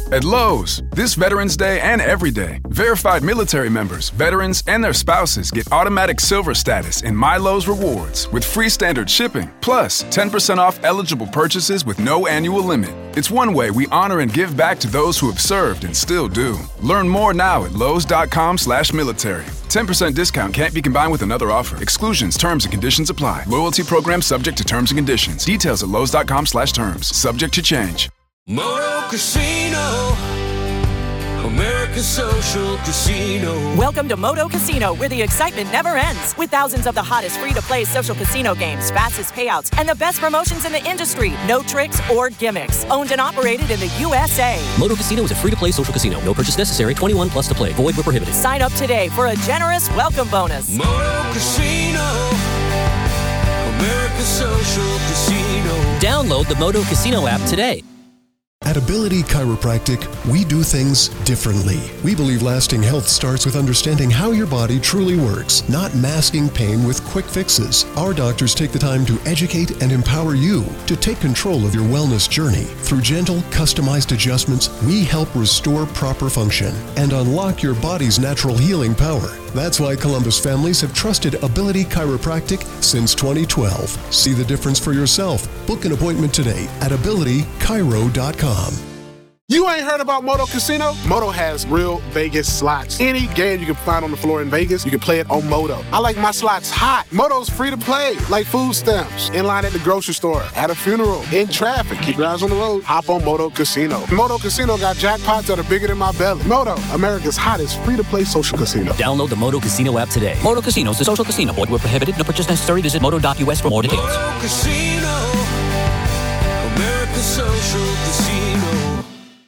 At Lowe's, this Veterans Day and every day, verified military members, veterans, and their spouses get automatic silver status in My Lowe's Rewards with free standard shipping, plus 10% off eligible purchases with no annual limit. It's one way we honor and give back to those who have served and still do. Learn more now at lowes.com/military. 10% discount can't be combined with another offer. Exclusions, terms, and conditions apply. Loyalty program subject to terms and conditions. Details at lowes.com/terms. Subject to change. Moto Casino, America's social casino. Welcome to Moto Casino, where the excitement never ends. With thousands of the hottest free-to-play social casino games, fastest payouts, and the best promotions in the industry. No tricks or gimmicks. Owned and operated in the USA. Moto Casino is a free-to-play social casino. No purchase necessary. 21 plus to play. Void where prohibited. Sign up today for a generous welcome bonus. Moto Casino, America's social casino. Download the Moto Casino app today. At Ability Chiropractic, we do things differently. We believe lasting health starts with understanding how your body truly works, not masking pain with quick fixes. Our doctors take the time to educate and empower you to take control of your wellness journey. Through gentle, customized adjustments, we help restore proper function and unlock your body's natural healing power. That's why Columbus families have trusted Ability Chiropractic since 2012. See the difference for yourself. Book an appointment today at abilitychiro.com. You ain't heard about Moto Casino? Moto has real Vegas slots. Any game you can find on the floor in Vegas, you can play it on Moto. I like my slots hot. Moto's free to play, like food stamps, in line at the grocery store, at a funeral, in traffic. Keep your eyes on the road. Hop on Moto Casino. Moto Casino got jackpots that are bigger than my belly. Moto, America's hottest free-to-play social casino. Download the Moto Casino app today. Moto Casino is a social casino. Void where prohibited. No purchase necessary. Visit moto.us for more details. Moto Casino, America's social casino.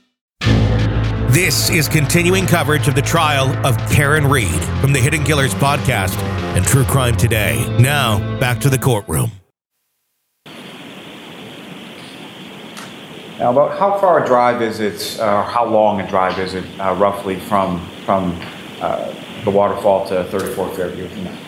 This is continuing coverage of the trial of Karen Read from the Hidden Killers podcast and True Crime Today. Now, back to the courtroom. Now, about how far a drive is it, or how long a drive is it, roughly from the waterfall to 34 Fairview?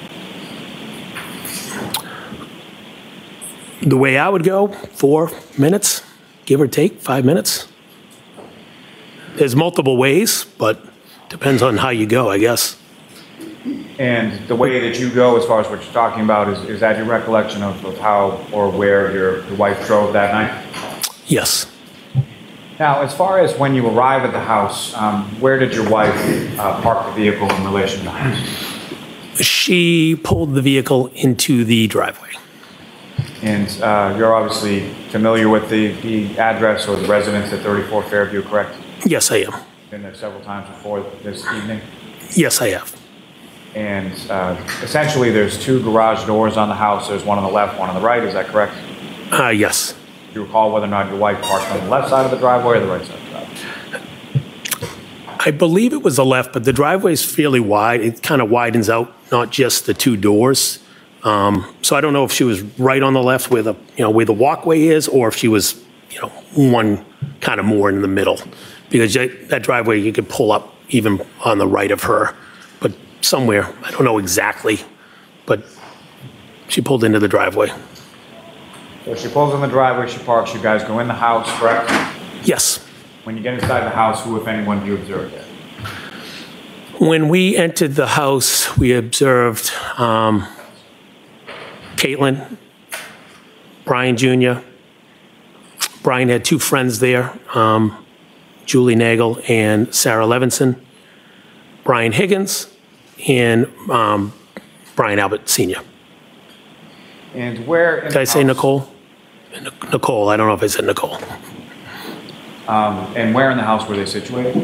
The way I would go, 4 minutes, give or take, 5 minutes. There's multiple ways, but depends on how you go, I guess. And the way that you go, as far as what you're talking about, is that your recollection of how or where your wife drove that night? Yes. Now, as far as when you arrive at the house, where did your wife park the vehicle in relation to the house? She pulled the vehicle into the driveway. And you're obviously familiar with the address or the residence at 34 Fairview, correct? Yes, I am. Been there several times before this evening? Yes, I have. And essentially there's two garage doors on the house. There's one on the left, one on the right. Is that correct? Yes. Do you recall whether or not your wife parked on the left side of the driveway or the right side of the driveway? I believe it was the left, but the driveway is fairly wide. It kind of widens out, not just the two doors. So I don't know if she was right on the left where the walkway is, or if she was, one kind of more in the middle. Because that driveway, you could pull up even on the right of her, but somewhere, I don't know exactly, but she pulled into the driveway. So she pulls in the driveway, she parks, you guys go in the house, correct? Yes. When you get inside the house, who, if anyone, do you observe there? When we entered the house, we observed Caitlin, Brian Jr. Brian had two friends there, Julie Nagel and Sarah Levinson, Brian Higgins, and Brian Albert Sr. And where in Did I say Nicole? Nicole, I don't know if I said Nicole. And where in the house were they situated?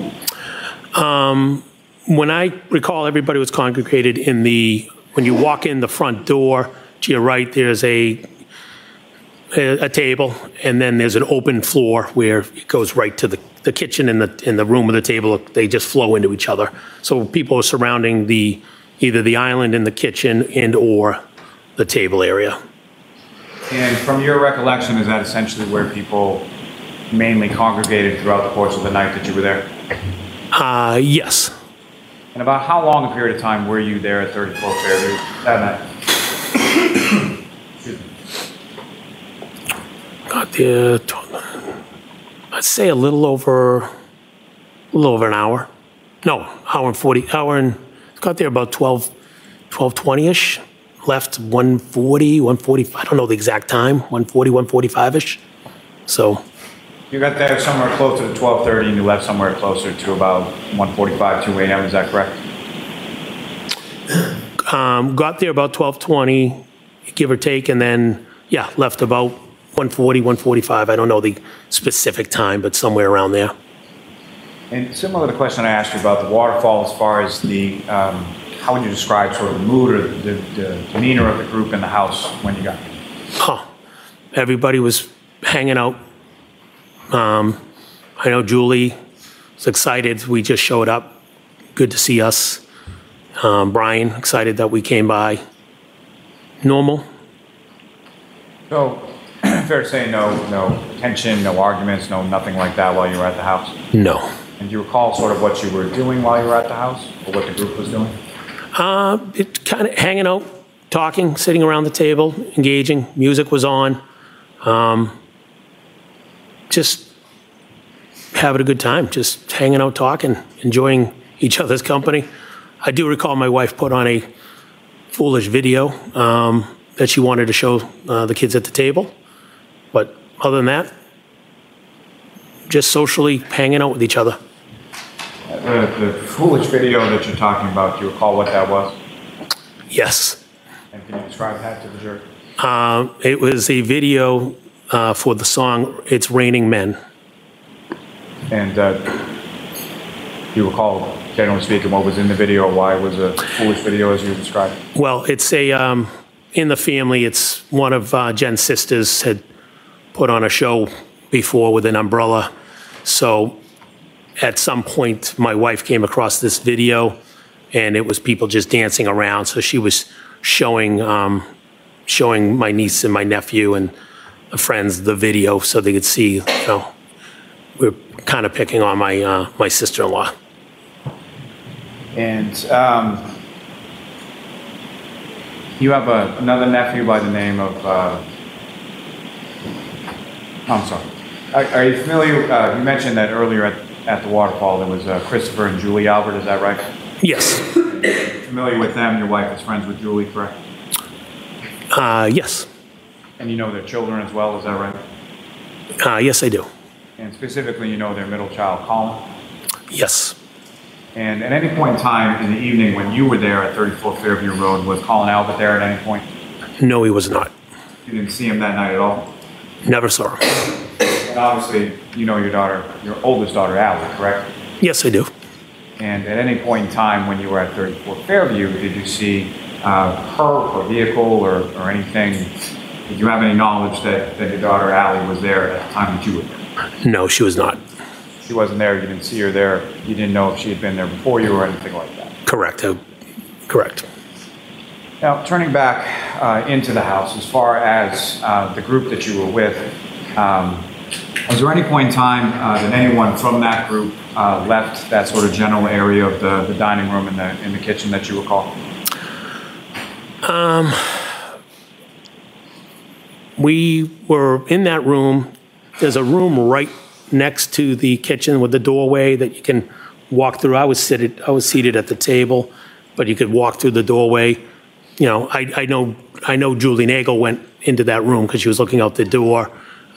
When I recall, everybody was congregated when you walk in the front door, to your right, there's a table, and then there's an open floor where it goes right to the kitchen and the room with the table. They just flow into each other. So people are surrounding either the island in the kitchen and or the table area. And from your recollection, is that essentially where people mainly congregated throughout the course of the night that you were there? Yes. And about how long a period of time were you there at 34 Fairview that night? Got there, I'd say a little over little over an hour. No, got there about 12:20-ish. Left 1:40, 1:45. I don't know the exact time, 1:40, 1:45-ish. So. You got there somewhere closer to 12:30 and you left somewhere closer to about 1:45, 2 a.m., is that correct? Got there about 12:20, give or take, and then, left about 1:40, 1:45. I don't know the specific time, but somewhere around there. And similar to the question I asked you about the waterfall, as far as the, how would you describe sort of the mood or the demeanor of the group in the house when you got there? Everybody was hanging out. I know Julie was excited. We just showed up. Good to see us. Brian, excited that we came by. Normal. So, fair to say no tension, no arguments, nothing like that while you were at the house? No. And do you recall sort of what you were doing while you were at the house, or what the group was doing? It kind of hanging out, talking, sitting around the table, engaging. Music was on. Just having a good time, just hanging out, talking, enjoying each other's company. I do recall my wife put on a foolish video that she wanted to show the kids at the table. But other than that, just socially hanging out with each other. The foolish video that you're talking about, do you recall what that was? Yes. And can you describe that to the jury? It was a video for the song It's Raining Men. And do you recall, generally speaking, what was in the video, why it was a foolish video as you described? Well, it's in the family, it's one of Jen's sisters had put on a show before with an umbrella. So at some point, my wife came across this video, and it was people just dancing around. So she was showing my niece and my nephew and the friends the video so they could see, we're kind of picking on my sister-in-law. And you have another nephew by the name of, I'm sorry. Are you familiar, you mentioned that earlier at the waterfall there was Christopher and Julie Albert, is that right? Yes. Familiar with them, your wife is friends with Julie, correct? Yes. And you know their children as well, is that right? Yes, I do. And specifically, you know their middle child, Colin? Yes. And at any point in time in the evening when you were there at 34 Fairview Road, was Colin Albert there at any point? No, he was not. You didn't see him that night at all? Never saw him. And obviously, you know your oldest daughter, Allie, correct? Yes, I do. And at any point in time when you were at 34 Fairview, did you see her or vehicle or anything? Did you have any knowledge that your daughter, Allie, was there at the time that you were there? No, she was not. She wasn't there, you didn't see her there, you didn't know if she had been there before you or anything like that? Correct. Correct. Now, turning back into the house, as far as the group that you were with, was there any point in time that anyone from that group left that sort of general area of the dining room and in the kitchen that you recall? We were in that room. There's a room right next to the kitchen with the doorway that you can walk through. I was seated at the table, but you could walk through the doorway. I know Julie Nagel went into that room because she was looking out the door.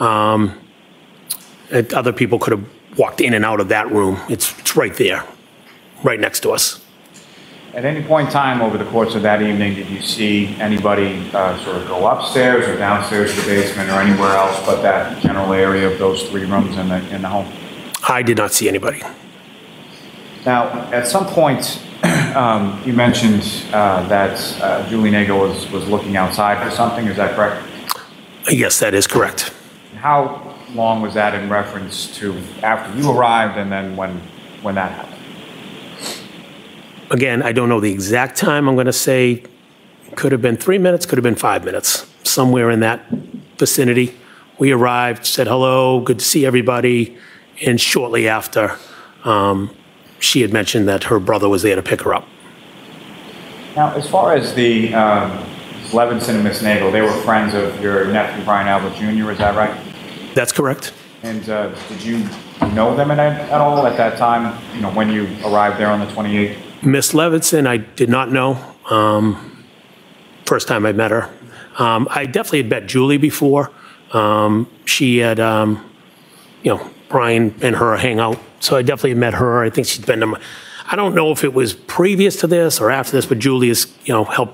Other people could have walked in and out of that room. It's right there, right next to us. At any point in time over the course of that evening, did you see anybody sort of go upstairs or downstairs to the basement or anywhere else but that general area of those three rooms in the home? I did not see anybody. Now, at some point, you mentioned that Julie Nagel was looking outside for something. Is that correct? Yes, that is correct. How long was that in reference to after you arrived and then when that happened? Again, I don't know the exact time. I'm going to say could have been 3 minutes, could have been 5 minutes, somewhere in that vicinity. We arrived, said hello, good to see everybody, and shortly after, she had mentioned that her brother was there to pick her up. Now, as far as the Levinson and Miss Nagel, they were friends of your nephew, Brian Albert Jr., is that right? That's correct. And did you know them at all at that time, when you arrived there on the 28th? Miss Levinson, I did not know. First time I met her. I definitely had met Julie before. She had, Brian and her hang out. So I definitely met her. I think she's been to I don't know if it was previous to this or after this, but Julie has, helped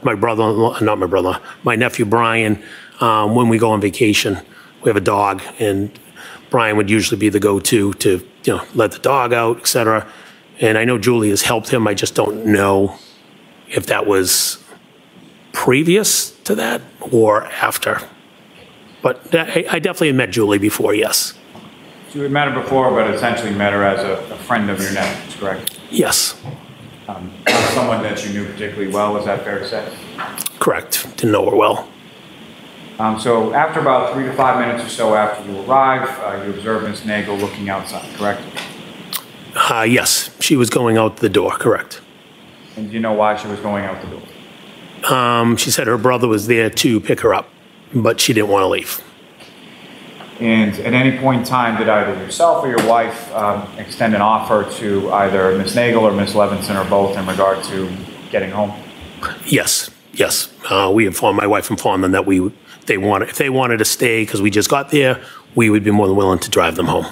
my nephew Brian, when we go on vacation. We have a dog, and Brian would usually be the go-to to, let the dog out, et cetera. And I know Julie has helped him. I just don't know if that was previous to that or after. But I definitely had met Julie before, yes. So you had met her before, but essentially met her as a friend of your nephew's, correct? Yes. Not someone that you knew particularly well, is that fair to say? Correct. Didn't know her well. So after about 3 to 5 minutes or so after you arrive, you observe Ms. Nagel looking outside, correct? Yes. She was going out the door, correct. And do you know why she was going out the door? She said her brother was there to pick her up, but she didn't want to leave. And at any point in time, did either yourself or your wife extend an offer to either Ms. Nagel or Ms. Levinson or both in regard to getting home? Yes. My wife informed them that if they wanted to stay because we just got there, we would be more than willing to drive them home.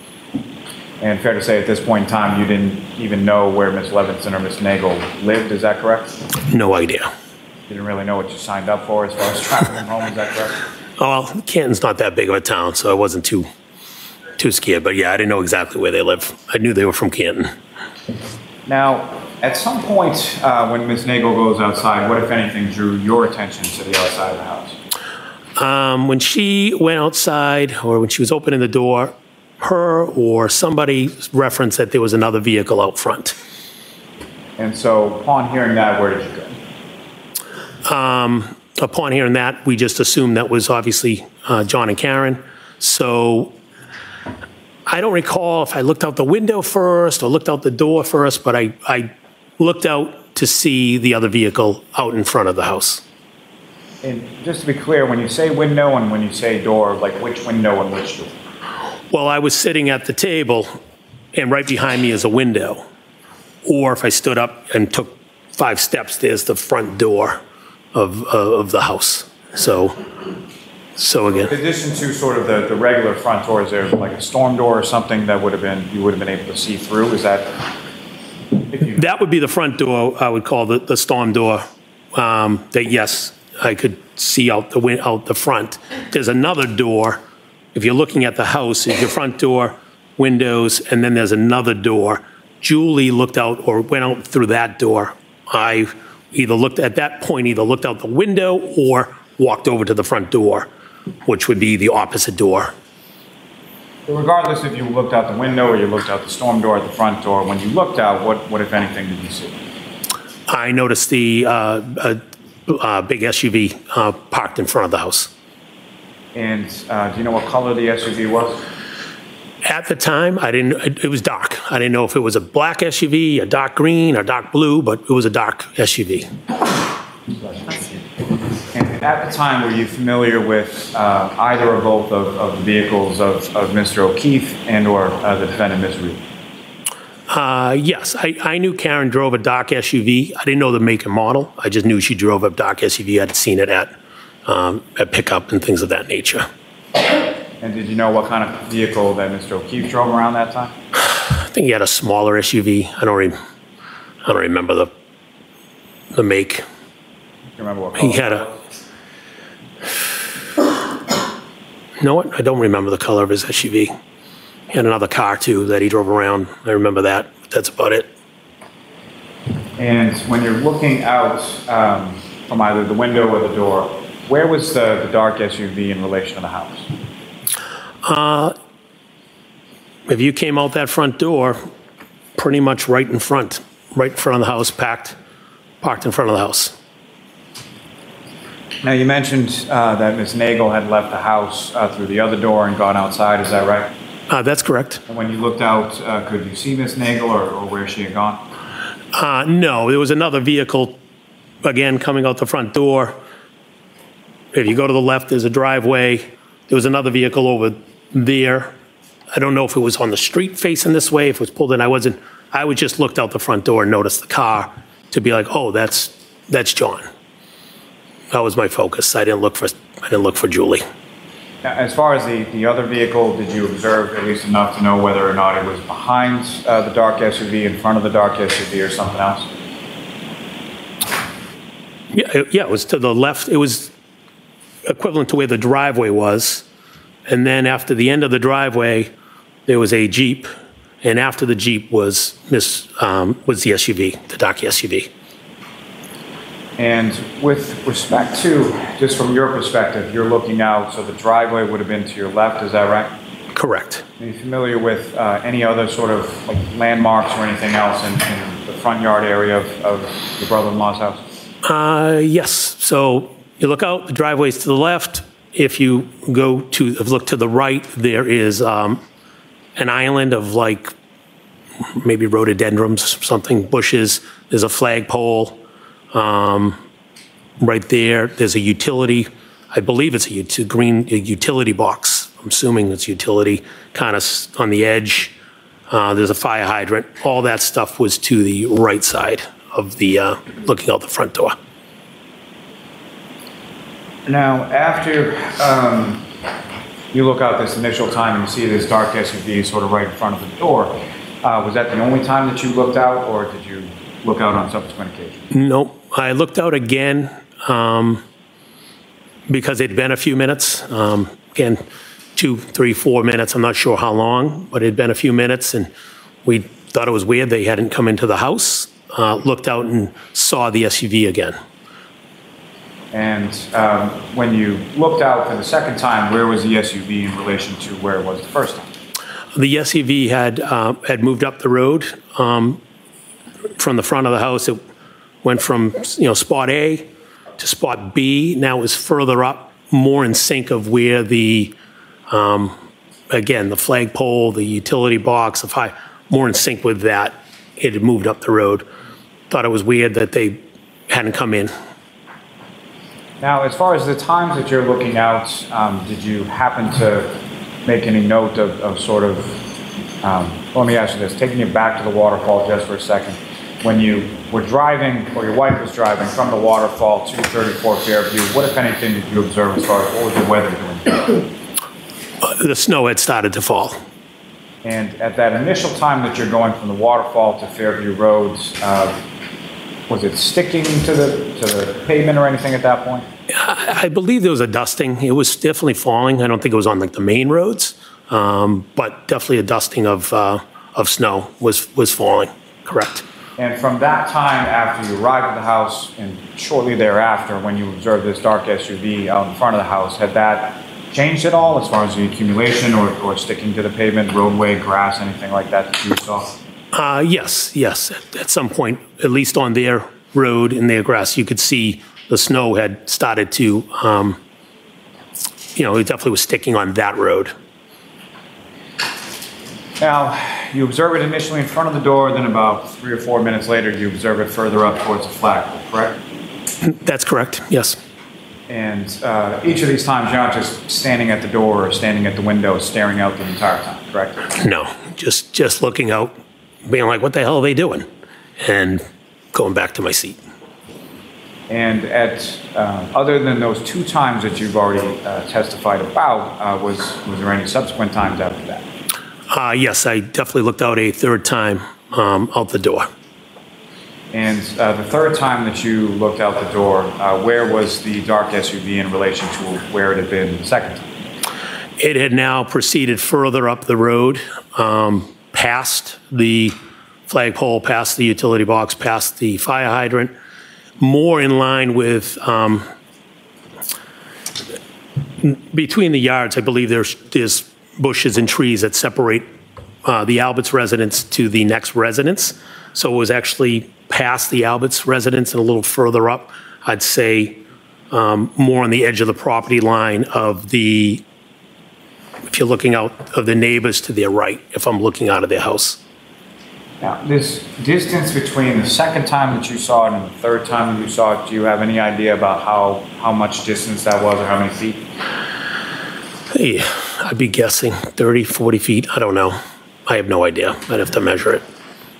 And fair to say at this point in time, you didn't even know where Ms. Levinson or Ms. Nagel lived, is that correct? No idea. You didn't really know what you signed up for as far as driving them home, is that correct? Oh, well, Canton's not that big of a town, so I wasn't too scared. But yeah, I didn't know exactly where they live. I knew they were from Canton. Now, at some point when Ms. Nagel goes outside, what, if anything, drew your attention to the outside of the house? When she went outside, or when she was opening the door, her or somebody referenced that there was another vehicle out front. And so, upon hearing that, where did you go? Upon hearing that, we just assumed that was obviously John and Karen. So I don't recall if I looked out the window first or looked out the door first, but I looked out to see the other vehicle out in front of the house. And just to be clear, when you say window and when you say door, like which window and which door? Well, I was sitting at the table, and right behind me is a window. Or if I stood up and took 5 steps, there's the front door of the house. So again. In addition to sort of the regular front door, is there like a storm door or something that you would have been able to see through? Is that? That would be the front door. I would call the storm door. That yes, I could see out the front. There's another door. If you're looking at the house, is your front door, windows, and then there's another door. Julie looked out or went out through that door. I either looked out the window or walked over to the front door, which would be the opposite door. So regardless if you looked out the window or you looked out the storm door at the front door, when you looked out, what if anything, did you see? I noticed the big SUV parked in front of the house. And do you know what color the SUV was? At the time, it was dark. I didn't know if it was a black SUV, a dark green, or dark blue, but it was a dark SUV. And at the time, were you familiar with either or both of the vehicles of Mr. O'Keefe and or the defendant, Ms. Reed? Yes, I knew Karen drove a dark SUV. I didn't know the make and model. I just knew she drove a dark SUV. I'd seen it at pickup and things of that nature. And did you know what kind of vehicle that Mr. O'Keefe drove around that time? I think he had a smaller SUV. I don't remember the make. Do you remember what color? He had You know what? I don't remember the color of his SUV. He had another car too that he drove around. I remember that. That's about it. And when you're looking out from either the window or the door, where was the dark SUV in relation to the house? If you came out that front door, pretty much right in front of the house, parked in front of the house. Now, you mentioned that Ms. Nagel had left the house through the other door and gone outside, is that right? That's correct. And when you looked out, could you see Ms. Nagel or where she had gone? No, there was another vehicle, again, coming out the front door. If you go to the left, there's a driveway. There was another vehicle over there I don't know if it was on the street facing this way, if it was pulled in. I would just looked out the front door and noticed the car to be like, oh, that's John. That was my focus. I didn't look for Julie. Now, as far as the other vehicle, did you observe at least enough to know whether or not it was behind the dark SUV, in front of the dark SUV, or something else? Yeah, it was to the left. It was equivalent to where the driveway was. And then after the end of the driveway, there was a Jeep. And after the Jeep was the SUV, the dark SUV. And with respect to, just from your perspective, you're looking out, so the driveway would have been to your left, is that right? Correct. Are you familiar with any other sort of like landmarks or anything else in the front yard area of your brother-in-law's house? Yes. So you look out, the driveway's to the left. If you look to the right, there is an island of like maybe rhododendrons, something, bushes. There's a flagpole. Right there, there's a utility. I believe it's a utility box. I'm assuming it's utility, kind of on the edge. There's a fire hydrant. All that stuff was to the right side of the, looking out the front door. Now, after you look out this initial time and you see this dark SUV sort of right in front of the door, was that the only time that you looked out, or did you look out on subsequent occasions? Nope. I looked out again because it'd been a few minutes. Again, 2, 3, 4 minutes. I'm not sure how long, but it'd been a few minutes, and we thought it was weird they hadn't come into the house. Looked out and saw the SUV again. And when you looked out for the second time, where was the SUV in relation to where it was the first time? The SUV had moved up the road from the front of the house. It went from spot A to spot B. Now it was further up, more in sync of where the again the flagpole, the utility box, the fire, more in sync with that. It had moved up the road. Thought it was weird that they hadn't come in. Now, as far as the times that you're looking out, did you happen to make any note of sort of, let me ask you this, taking you back to the waterfall just for a second. When you were driving, or your wife was driving from the waterfall to 34 Fairview, what, if anything, did you observe as far as what was the weather doing? The snow had started to fall. And at that initial time that you're going from the waterfall to Fairview Roads, was it sticking to the pavement or anything at that point? I believe there was a dusting. It was definitely falling. I don't think it was on like the main roads, but definitely a dusting of snow was falling. Correct. And from that time after you arrived at the house and shortly thereafter when you observed this dark SUV out in front of the house, had that changed at all as far as the accumulation or sticking to the pavement, roadway, grass, anything like that you saw? Yes. At some point, at least on their road in their grass, you could see the snow had started to, it definitely was sticking on that road. Now, you observe it initially in front of the door, then about 3 or 4 minutes later, you observe it further up towards the flagpole, correct? That's correct, yes. And each of these times, you're not just standing at the door or standing at the window, staring out the entire time, correct? No, just looking out, being like, what the hell are they doing? And going back to my seat. And other than those 2 times that you've already testified about, was there any subsequent times after that? Yes, I definitely looked out a third time out the door. And the third time that you looked out the door, where was the dark SUV in relation to where it had been the second time? It had now proceeded further up the road, past the flagpole, past the utility box, past the fire hydrant, more in line with, between the yards, I believe there's bushes and trees that separate the Alberts residence to the next residence. So it was actually past the Alberts residence and a little further up, I'd say more on the edge of the property line of the, if you're looking out of the neighbors to their right, if I'm looking out of their house. Now, this distance between the second time that you saw it and the third time that you saw it, do you have any idea about how much distance that was or how many feet? Hey, I'd be guessing 30, 40 feet. I don't know. I have no idea. I'd have to measure it.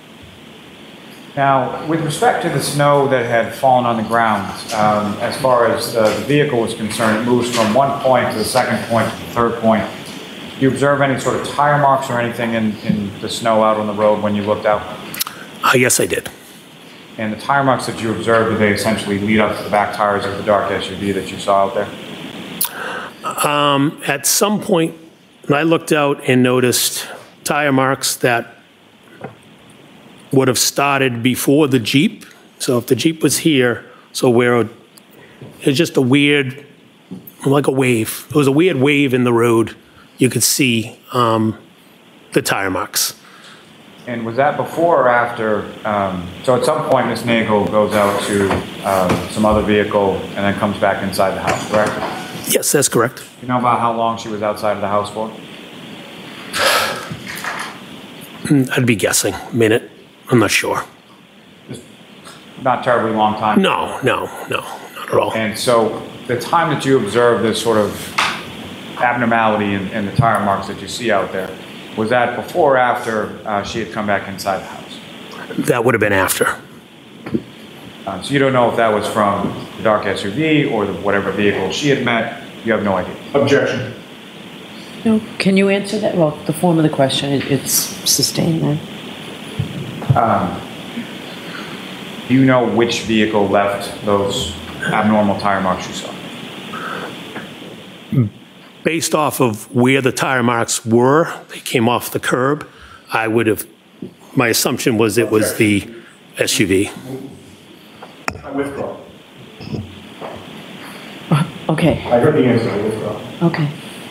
Now, with respect to the snow that had fallen on the ground, as far as the vehicle was concerned, it moves from one point to the second point to the third point. Do you observe any sort of tire marks or anything in the snow out on the road when you looked out? Yes, I did. And the tire marks that you observed, did they essentially lead up to the back tires of the dark SUV that you saw out there? At some point, I looked out and noticed tire marks that would have started before the Jeep. So if the Jeep was here, so where it's just a weird, like a wave. It was a weird wave in the road. You could see the tire marks. And was that before or after? So at some point, Ms. Nagel goes out to some other vehicle and then comes back inside the house, correct? Yes, that's correct. Do you know about how long she was outside of the house for? I'd be guessing a minute. I'm not sure. Just not terribly long time? No, not at all. And so the time that you observed this sort of abnormality in the tire marks that you see out there, was that before or after she had come back inside the house? That would have been after. So you don't know if that was from the dark SUV or whatever vehicle she had met. You have no idea. Objection. No, can you answer that? Well, the form of the question, it's sustained then. Do you know which vehicle left those abnormal tire marks you saw? Based off of where the tire marks were, they came off the curb, my assumption was it was the SUV. I withdraw. Okay, I heard the answer. I withdraw. okay.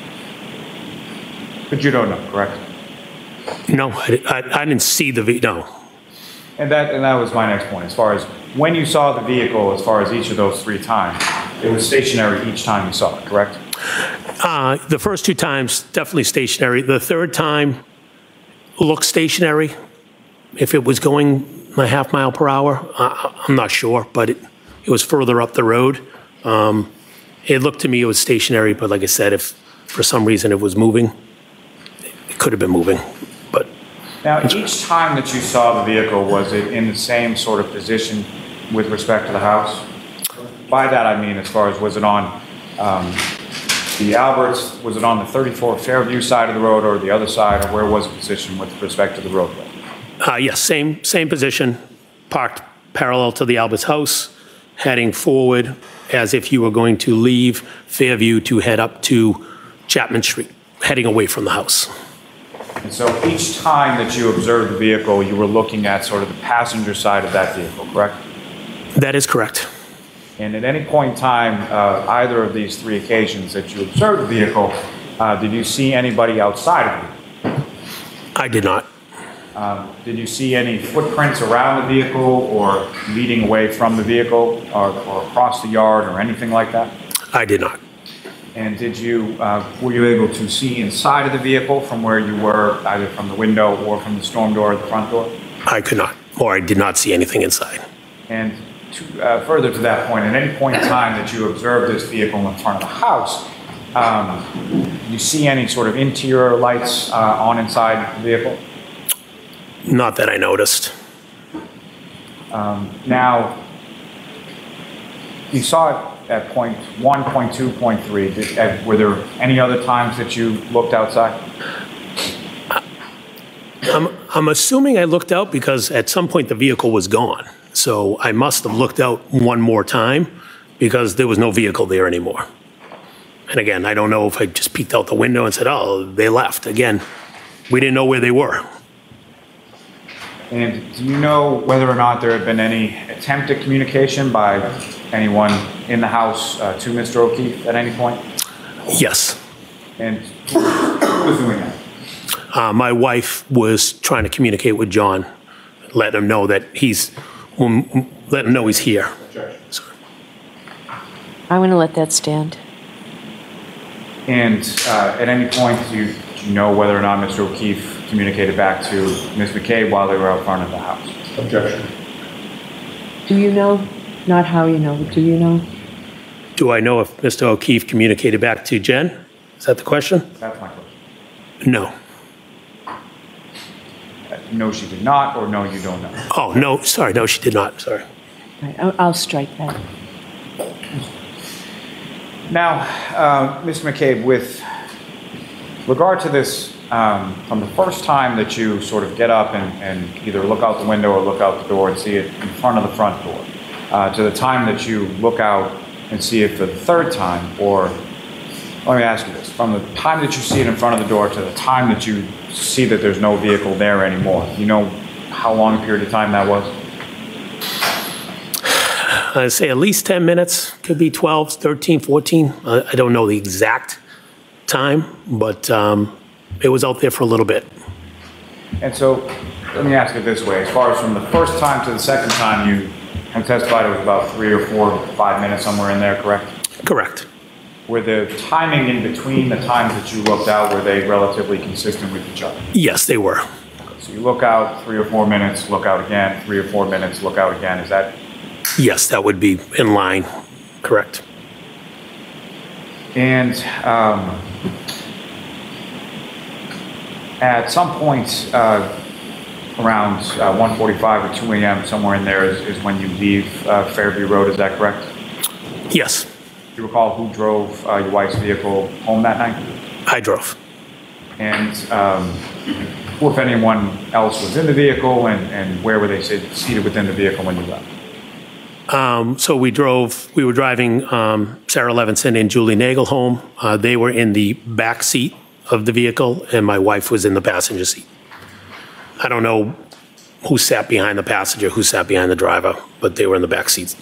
But you don't know, correct? No, I didn't see the no. And that was my next point. As far as when you saw the vehicle, as far as each of those 3 times, it was stationary each time you saw it, correct? The first 2 times, definitely stationary. The third time looked stationary. If it was going a half mile per hour, I'm not sure, but it was further up the road. It looked to me it was stationary, but like I said, if for some reason it was moving, it could have been moving. But now, each time that you saw the vehicle, was it in the same sort of position with respect to the house? By that I mean, as far as was it on the Alberts, was it on the 34 Fairview side of the road or the other side, or where was it positioned with respect to the roadway? Yes, same position, parked parallel to the Alberts house, heading forward as if you were going to leave Fairview to head up to Chapman Street, heading away from the house. And so each time that you observed the vehicle, you were looking at sort of the passenger side of that vehicle, correct? That is correct. And at any point in time, either of these 3 occasions that you observed the vehicle, did you see anybody outside of it? I did not. Did you see any footprints around the vehicle or leading away from the vehicle or across the yard or anything like that? I did not. And were you able to see inside of the vehicle from where you were, either from the window or from the storm door or the front door? I could not, or I did not see anything inside. And further to that point, at any point in time that you observed this vehicle in front of the house, you see any sort of interior lights on inside the vehicle? Not that I noticed. Now, you saw it at point 1, point 2, point 3. Were there any other times that you looked outside? I'm assuming I looked out because at some point the vehicle was gone. So I must have looked out one more time because there was no vehicle there anymore. And again, I don't know if I just peeked out the window and said, oh, they left. Again, we didn't know where they were. And do you know whether or not there had been any attempt at communication by anyone in the house to Mr. O'Keefe at any point? Yes. And who was doing that? My wife was trying to communicate with John, letting him know that he's here. Sorry. I'm going to let that stand. And at any point, do you know whether or not Mr. O'Keefe communicated back to Ms. McCabe while they were out front of the house? Objection. Do you know? Not how you know, but do you know? Do I know if Mr. O'Keefe communicated back to Jen? Is that the question? That's my question. No. No, she did not, or no, you don't know? Oh, no, sorry, no, she did not, sorry. Right, I'll strike that. Now, Ms. McCabe, with regard to this, from the first time that you sort of get up and either look out the window or look out the door and see it in front of the front door, to the time that you look out and see it for the third time, or let me ask you this, from the time that you see it in front of the door to the time that you see that there's no vehicle there anymore, you know how long a period of time that was? I'd say at least 10 minutes, could be 12, 13, 14. I don't know the exact time, but it was out there for a little bit. And so, let me ask it this way. As far as from the first time to the second time, you have testified it was about 3 or 4 or 5 minutes, somewhere in there, correct? Correct. Were the timing in between the times that you looked out, were they relatively consistent with each other? Yes, they were. So you look out 3 or 4 minutes, look out again, 3 or 4 minutes, look out again. Is that? Yes, that would be in line, correct. And at some point around 1:45 or 2 a.m., somewhere in there is when you leave Fairview Road, is that correct? Yes, Do you recall who drove your wife's vehicle home that night? I drove. And who, if anyone else, was in the vehicle, and where were they seated within the vehicle when you left? So we were driving Sarah Levinson and Julie Nagel home. They were in the back seat of the vehicle, and my wife was in the passenger seat. I don't know who sat behind the passenger, who sat behind the driver, but they were in the back seats.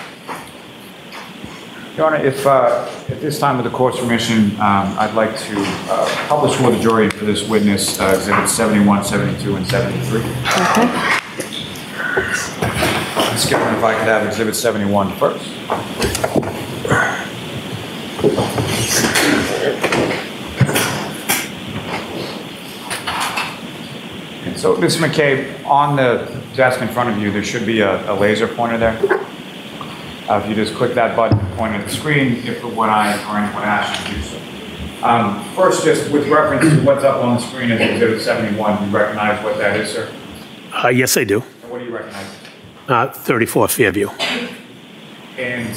Your Honor, if at this time, with the court's permission, I'd like to publish for the jury for this witness Exhibits 71, 72, and 73. Okay. Ms. Gilman, if I could have Exhibit 71 first. And so, Ms. McCabe, on the desk in front of you, there should be a laser pointer there. If you just click that button and point at the screen, if when I or anyone asks you to do so. First, just with reference to what's up on the screen as Exhibit 71, you recognize what that is, sir? Yes, I do. And what do you recognize? 34 Fairview. And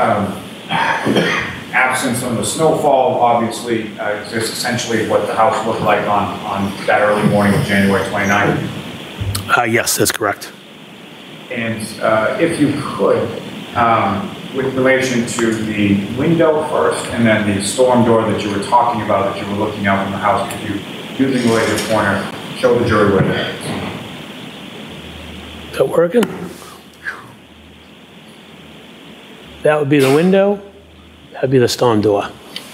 absence of the snowfall, obviously, is this essentially what the house looked like on that early morning of January 29th? Yes, that's correct. And if you could, with relation to the window first, and then the storm door that you were talking about, that you were looking out from the house, could you, using the laser pointer, show the jury where that is? Is that working? That would be the window. That'd be the storm door.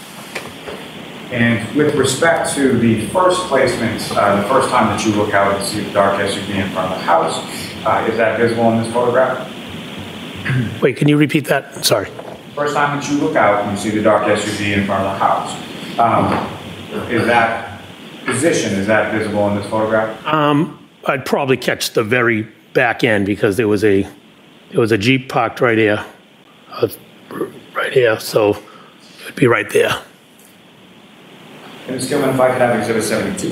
And with respect to the first placement, the first time that you look out and see the dark SUV in front of the house, is that visible in this photograph? Wait, can you repeat that? Sorry. First time that you look out and you see the dark SUV in front of the house, is that position, is that visible in this photograph? I'd probably catch the very back end because there was a Jeep parked right here, so it would be right there. And Ms. Gilman, if I could have Exhibit 72.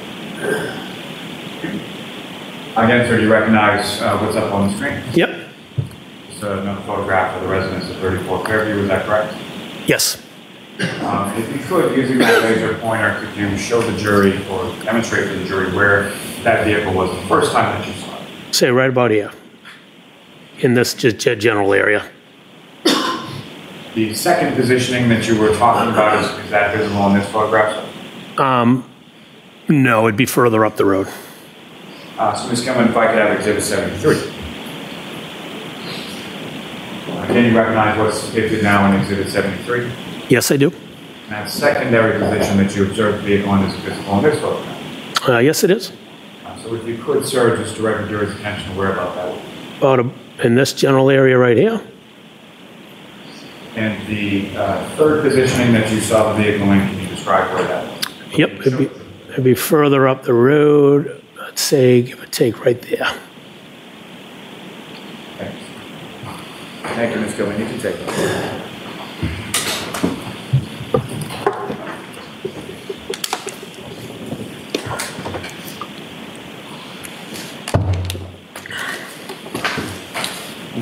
Again, sir, do you recognize what's up on the screen? Yep. It's another photograph of the residence of 34 Fairview, is that correct? Yes. If you could, using that laser pointer, could you show the jury or demonstrate to the jury where that vehicle was the first time that you saw it? Say right about here, in this general area. The second positioning that you were talking about, is that visible in this photograph? No, it'd be further up the road. So Ms. Gilman, if I could have Exhibit 73. Can you recognize what's depicted now in Exhibit 73? Yes, I do. And that secondary position that you observed the vehicle in is visible in this photograph? Yes, it is. So if you could, sir, just direct the jury's attention to where about that was. About in this general area right here. And the third positioning that you saw the vehicle in, can you describe where that was? Yep, it'd be further up the road. I'd say, give or take, right there. Thanks. Thank you, Ms. Gilman. You can take it.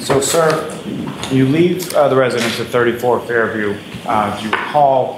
So, sir, you leave the residence at 34 Fairview. Do you recall,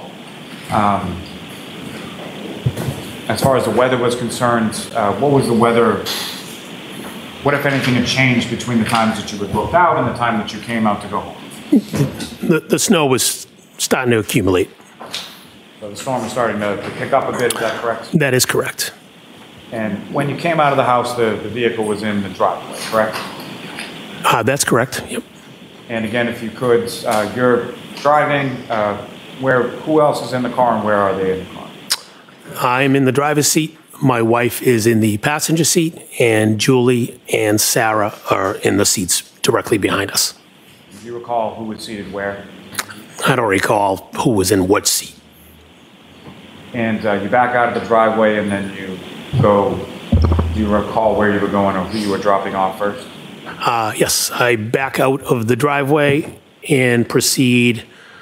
as far as the weather was concerned, what was the weather? What, if anything, had changed between the times that you had looked out and the time that you came out to go home? The snow was starting to accumulate. So the storm was starting to pick up a bit, is that correct? That is correct. And when you came out of the house, the vehicle was in the driveway, correct? That's correct, yep. And again, if you could, you're driving, who else is in the car and where are they in the car? I'm in the driver's seat. My wife is in the passenger seat, and Julie and Sarah are in the seats directly behind us. Do you recall who was seated where? I don't recall who was in what seat. And you back out of the driveway and then you go, do you recall where you were going or who you were dropping off first? Yes, I back out of the driveway and proceed,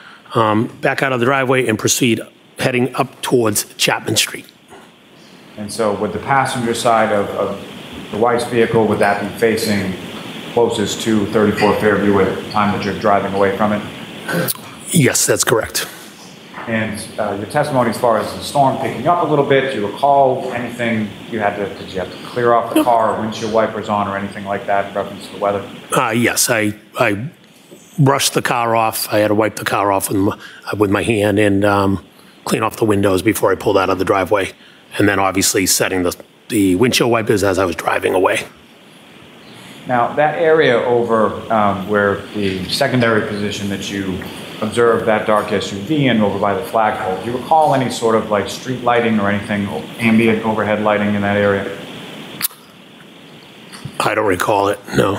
heading up towards Chapman Street. And so would the passenger side of the wife's vehicle, would that be facing closest to 34 Fairview at the time that you're driving away from it? Yes, that's correct. And your testimony as far as the storm picking up a little bit, do you recall anything did you have to clear off the car or windshield wipers on or anything like that in reference to the weather? Yes, I brushed the car off. I had to wipe the car off with my hand and clean off the windows before I pulled out of the driveway. And then obviously setting the windshield wipers as I was driving away. Now, that area over where the secondary position that you observed that dark SUV in over by the flagpole, do you recall any sort of like street lighting or anything, ambient overhead lighting in that area? I don't recall it, no.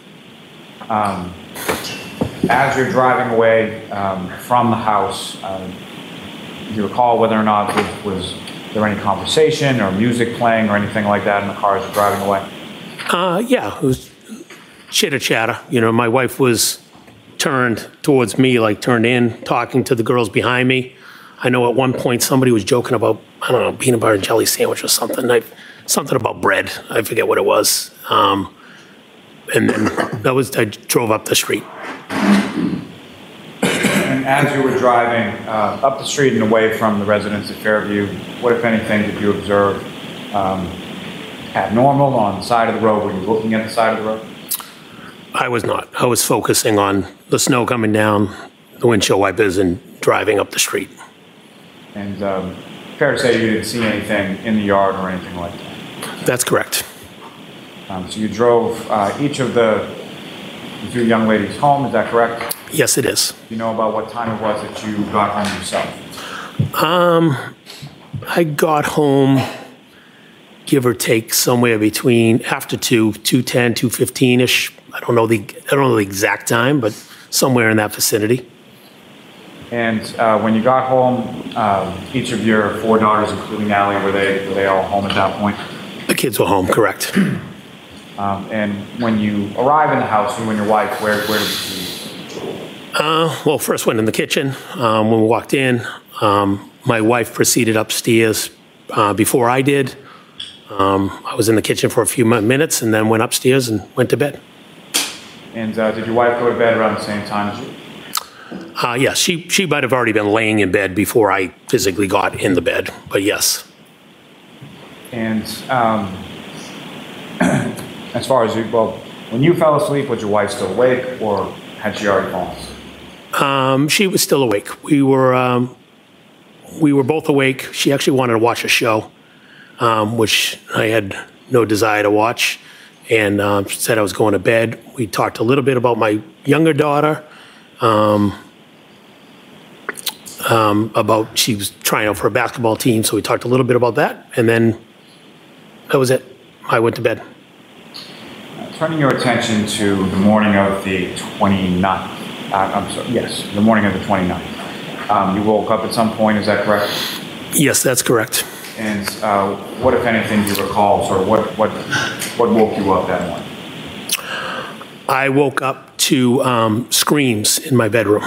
As you're driving away from the house, do you recall whether or not was there any conversation or music playing or anything like that in the car as you're driving away? Yeah, it was chitter-chatter. You know, my wife was turned towards me, like turned in, talking to the girls behind me. I know at one point somebody was joking about, I don't know, peanut butter and jelly sandwich or something. Something about bread. I forget what it was. And then I drove up the street. And as you were driving up the street and away from the residence at Fairview, what, if anything, did you observe abnormal on the side of the road? Were you looking at the side of the road? I was not. I was focusing on the snow coming down, the windshield wipers, and driving up the street. And fair to say you didn't see anything in the yard or anything like that? That's correct. So you drove each of the two young ladies home, is that correct? Yes, it is. Do you know about what time it was that you got home yourself? I got home, give or take, somewhere between after 2:10, 2:15-ish. I don't know the exact time, but somewhere in that vicinity. And when you got home, each of your four daughters, including Allie, were they all home at that point? The kids were home, correct. And when you arrive in the house, you and your wife, where did you see? Well, first went in the kitchen. When we walked in, my wife proceeded upstairs before I did. I was in the kitchen for a few minutes and then went upstairs and went to bed. And did your wife go to bed around the same time as you? Yes, she might have already been laying in bed before I physically got in the bed, but yes. And as far as when you fell asleep, was your wife still awake or had she already fallen asleep? She was still awake. We were both awake. She actually wanted to watch a show, which I had no desire to watch, and said I was going to bed. We talked a little bit about my younger daughter, about she was trying out for a basketball team, so we talked a little bit about that, and then that was it. I went to bed. Turning your attention to the morning of the 29th. The morning of the 29th. You woke up at some point, is that correct? Yes, that's correct. And what, if anything, do you recall? Sort of what woke you up that morning? I woke up to screams in my bedroom.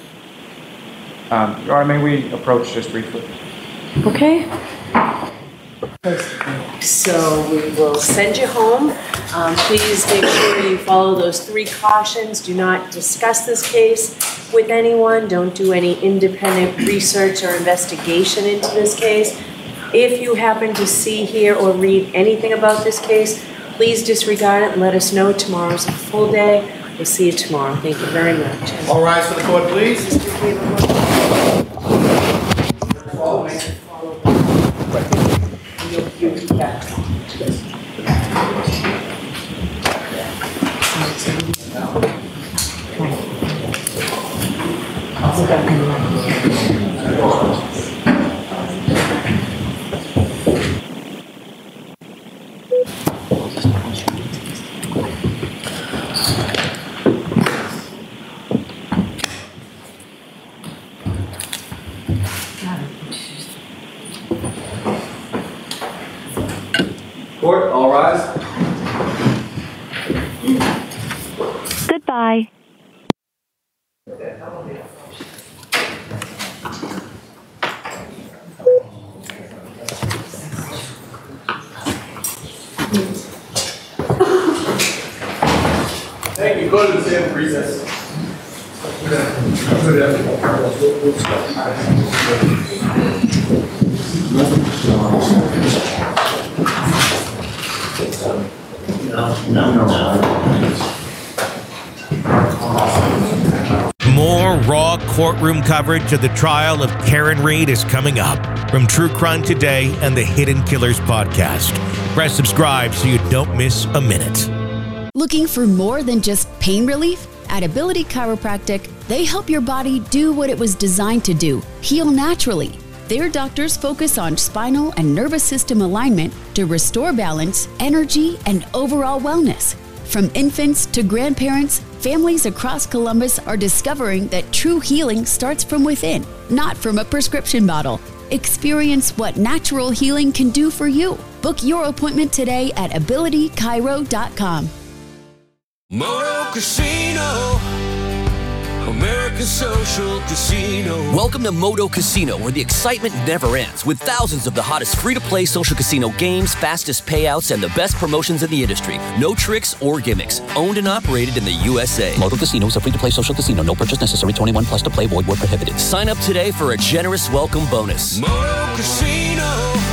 May we approach this briefly? Okay. So we will send you home. Please make sure you follow those 3 cautions. Do not discuss this case with anyone. Don't do any independent research or investigation into this case. If you happen to see, hear, or read anything about this case, please disregard it and let us know. Tomorrow's a full day. We'll see you tomorrow. Thank you very much. All rise for the court, please. Court, all rise. Goodbye. Thank you. Go to the stand for recess. More raw courtroom coverage of the trial of Karen Read is coming up from True Crime Today and the Hidden Killers podcast. Press subscribe so you don't miss a minute. Looking for more than just pain relief? At Ability Chiropractic, they help your body do what it was designed to do, heal naturally. Their doctors focus on spinal and nervous system alignment to restore balance, energy, and overall wellness. From infants to grandparents, families across Columbus are discovering that true healing starts from within, not from a prescription bottle. Experience what natural healing can do for you. Book your appointment today at abilitychiro.com. Moto Casino, American Social Casino. Welcome to Moto Casino, where the excitement never ends, with thousands of the hottest free-to-play social casino games, fastest payouts, and the best promotions in the industry. No tricks or gimmicks. Owned and operated in the USA. Moto Casino is a free-to-play social casino. No purchase necessary. 21 plus to play. Void where prohibited. Sign up today for a generous welcome bonus. Moto Casino,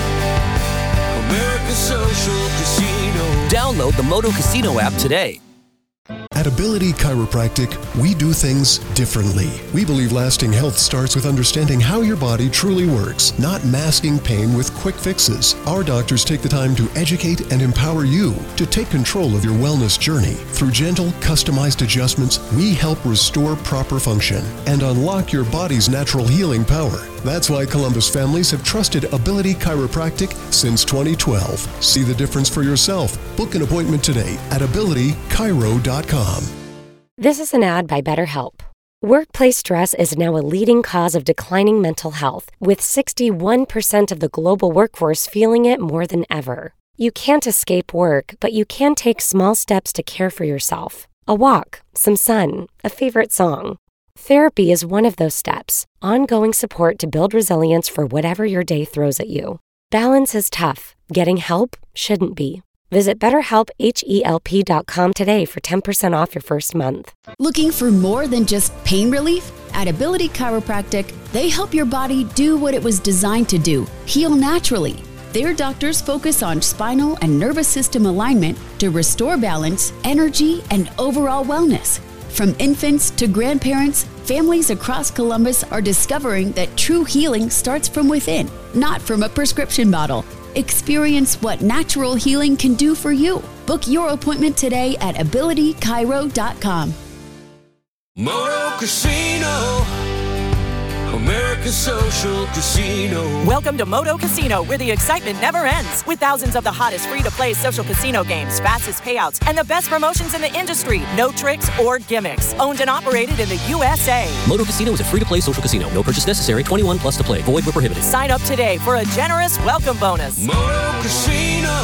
American Social Casino. Download the Moto Casino app today. At Ability Chiropractic, we do things differently. We believe lasting health starts with understanding how your body truly works, not masking pain with quick fixes. Our doctors take the time to educate and empower you to take control of your wellness journey. Through gentle, customized adjustments, we help restore proper function and unlock your body's natural healing power. That's why Columbus families have trusted Ability Chiropractic since 2012. See the difference for yourself. Book an appointment today at abilitychiro.com. This is an ad by BetterHelp. Workplace stress is now a leading cause of declining mental health, with 61% of the global workforce feeling it more than ever. You can't escape work, but you can take small steps to care for yourself. A walk, some sun, a favorite song. Therapy is one of those steps. Ongoing support to build resilience for whatever your day throws at you. Balance is tough. Getting help shouldn't be. Visit BetterHelp.com today for 10% off your first month. Looking for more than just pain relief? At Ability Chiropractic, they help your body do what it was designed to do, heal naturally. Their doctors focus on spinal and nervous system alignment to restore balance, energy, and overall wellness. From infants to grandparents, families across Columbus are discovering that true healing starts from within, not from a prescription bottle. Experience what natural healing can do for you. Book your appointment today at abilitychiro.com. Moto Casino, American Social Casino. Welcome to Moto Casino, where the excitement never ends. With thousands of the hottest free-to-play social casino games, fastest payouts, and the best promotions in the industry. No tricks or gimmicks. Owned and operated in the USA. Moto Casino is a free-to-play social casino. No purchase necessary. 21 plus to play. Void where prohibited. Sign up today for a generous welcome bonus. Moto Casino,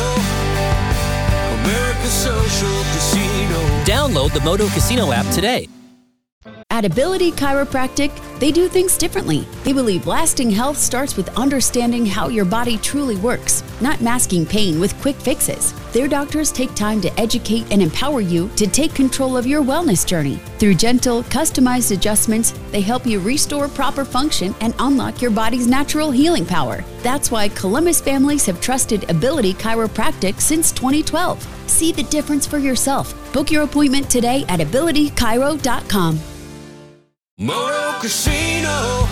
American Social Casino. Download the Moto Casino app today. At Ability Chiropractic, they do things differently. They believe lasting health starts with understanding how your body truly works, not masking pain with quick fixes. Their doctors take time to educate and empower you to take control of your wellness journey. Through gentle, customized adjustments, they help you restore proper function and unlock your body's natural healing power. That's why Columbus families have trusted Ability Chiropractic since 2012. See the difference for yourself. Book your appointment today at abilitychiro.com. Moto Casino,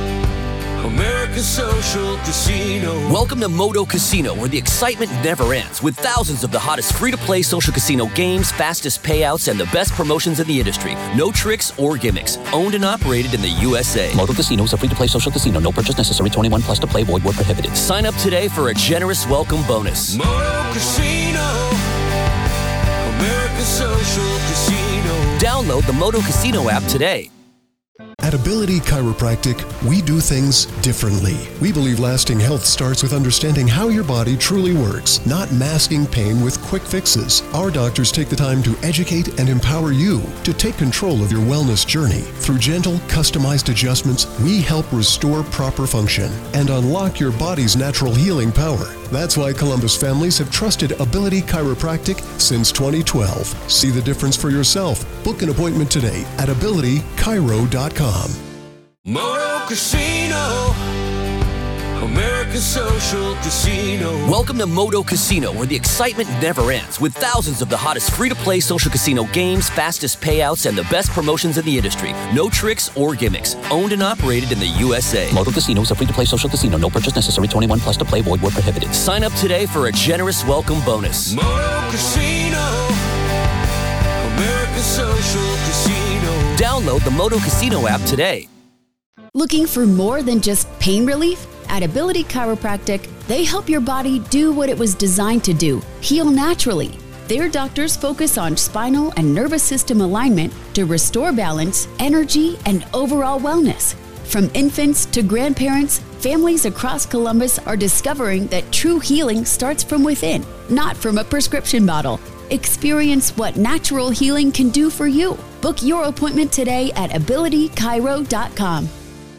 America's social casino. Welcome to Moto Casino, where the excitement never ends, with thousands of the hottest free-to-play social casino games, fastest payouts, and the best promotions in the industry. No tricks or gimmicks. Owned and operated in the USA. Moto Casino is a free-to-play social casino. No purchase necessary. 21 plus to play. Void where prohibited. Sign up today for a generous welcome bonus. Moto Casino, America's social casino. Download the Moto Casino app today. At Ability Chiropractic, we do things differently. We believe lasting health starts with understanding how your body truly works, not masking pain with quick fixes. Our doctors take the time to educate and empower you to take control of your wellness journey. Through gentle, customized adjustments, we help restore proper function and unlock your body's natural healing power. That's why Columbus families have trusted Ability Chiropractic since 2012. See the difference for yourself. Book an appointment today at abilitychiro.com. Moto Casino, America's social casino. Welcome to Moto Casino, where the excitement never ends, with thousands of the hottest free-to-play social casino games, fastest payouts, and the best promotions in the industry. No tricks or gimmicks. Owned and operated in the USA. Moto Casino is a free-to-play social casino. No purchase necessary. 21 plus to play. Void where prohibited. Sign up today for a generous welcome bonus. Moto Casino, America's social casino. Download the Moto Casino app today. Looking for more than just pain relief? At Ability Chiropractic, they help your body do what it was designed to do, heal naturally. Their doctors focus on spinal and nervous system alignment to restore balance, energy, and overall wellness. From infants to grandparents, families across Columbus are discovering that true healing starts from within, not from a prescription bottle. Experience what natural healing can do for you. Book your appointment today at abilitychiro.com.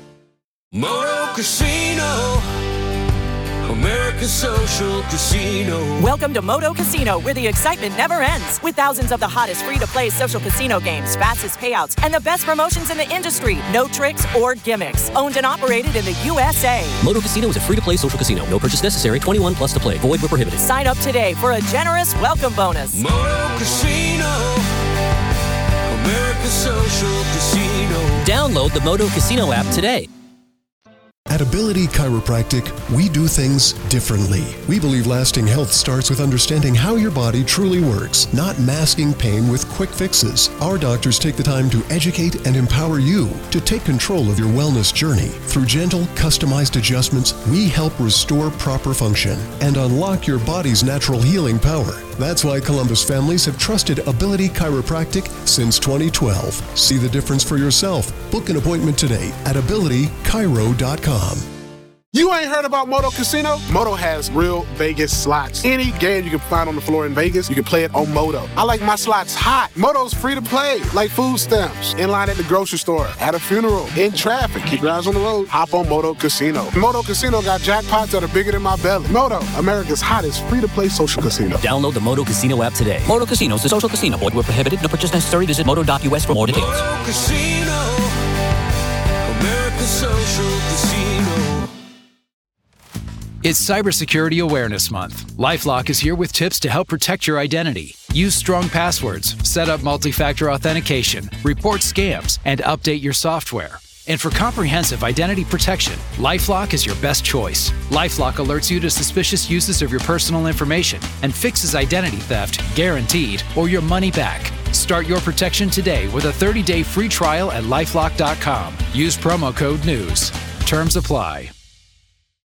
Moto Casino, America's social casino. Welcome to Moto Casino, where the excitement never ends. With thousands of the hottest free-to-play social casino games, fastest payouts, and the best promotions in the industry. No tricks or gimmicks. Owned and operated in the USA. Moto Casino is a free-to-play social casino. No purchase necessary. 21 plus to play. Void where prohibited. Sign up today for a generous welcome bonus. Moto Casino, America's social casino. Download the Moto Casino app today. At Ability Chiropractic, we do things differently. We believe lasting health starts with understanding how your body truly works, not masking pain with quick fixes. Our doctors take the time to educate and empower you to take control of your wellness journey. Through gentle, customized adjustments, we help restore proper function and unlock your body's natural healing power. That's why Columbus families have trusted Ability Chiropractic since 2012. See the difference for yourself. Book an appointment today at abilitychiro.com. You ain't heard about Moto Casino? Moto has real Vegas slots. Any game you can find on the floor in Vegas, you can play it on Moto. I like my slots hot. Moto's free to play, like food stamps. In line at the grocery store, at a funeral, in traffic. Keep your eyes on the road. Hop on Moto Casino. Moto Casino got jackpots that are bigger than my belly. Moto, America's hottest free-to-play social casino. Download the Moto Casino app today. Moto Casino is a social casino. Void where prohibited. No purchase necessary. Visit moto.us for more details. Moto Casino, America's social casino. It's Cybersecurity Awareness Month. LifeLock is here with tips to help protect your identity. Use strong passwords, set up multi-factor authentication, report scams, and update your software. And for comprehensive identity protection, LifeLock is your best choice. LifeLock alerts you to suspicious uses of your personal information and fixes identity theft, guaranteed, or your money back. Start your protection today with a 30-day free trial at LifeLock.com. Use promo code NEWS. Terms apply.